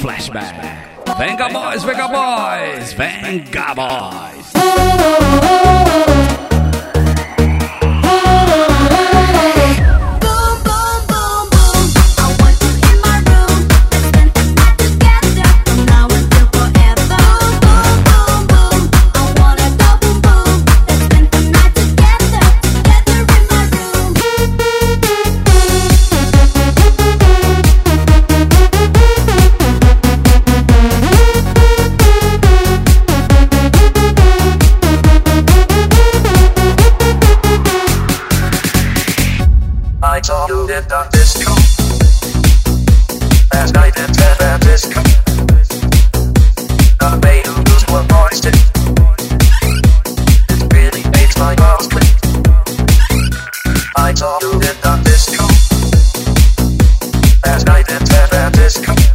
flashback. Venga boys, venga boys, venga boys. I saw you in the disco last night in San Francisco. The way you moves were moisted. It really makes my balls click. I saw you in the disco last night in San Francisco.